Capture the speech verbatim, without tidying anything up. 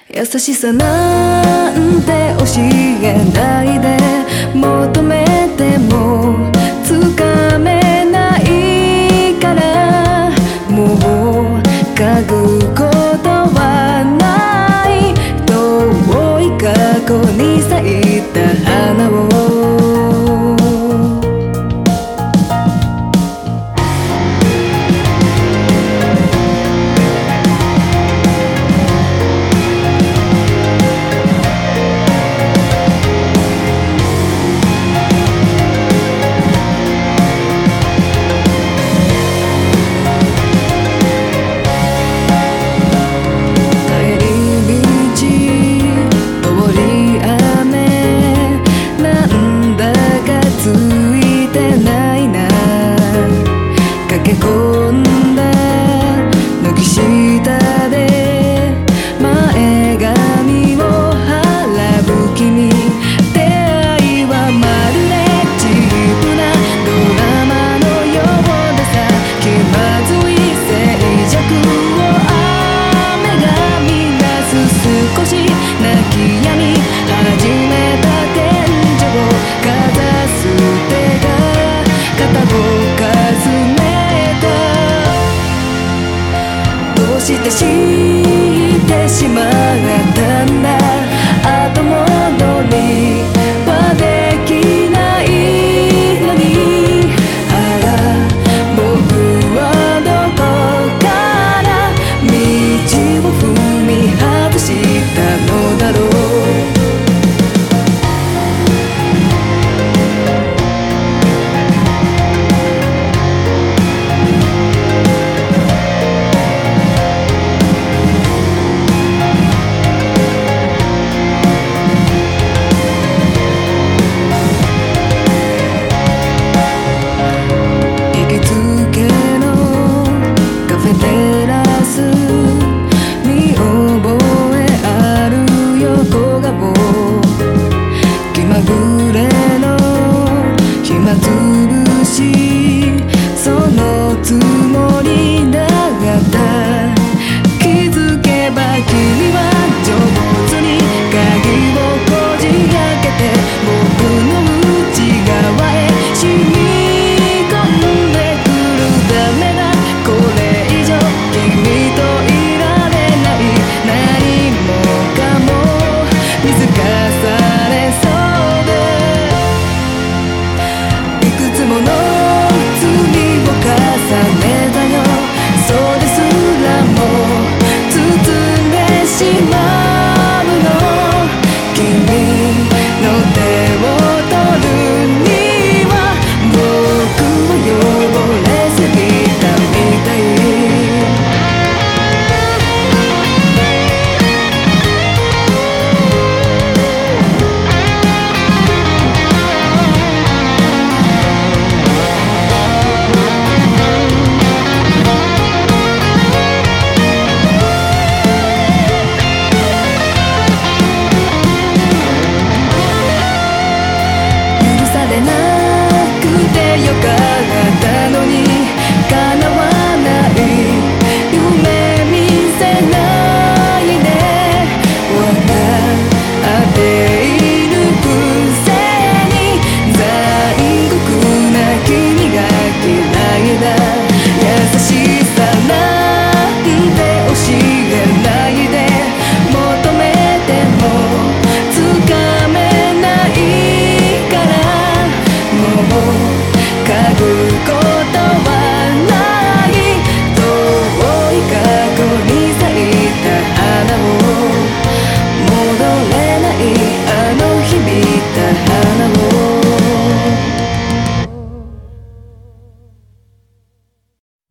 優しさなんて教えないで、求めてもつかめないから、もう嗅ぐことはない。遠い過去に咲いた花を駆け込んだ軒下で前髪を払う君、出会いはまるでチープなドラマのようでさ、気まずい静寂を雨が乱す、少し泣き止み始めた天井をかざす手が肩をかすめ、どうして知ってしまう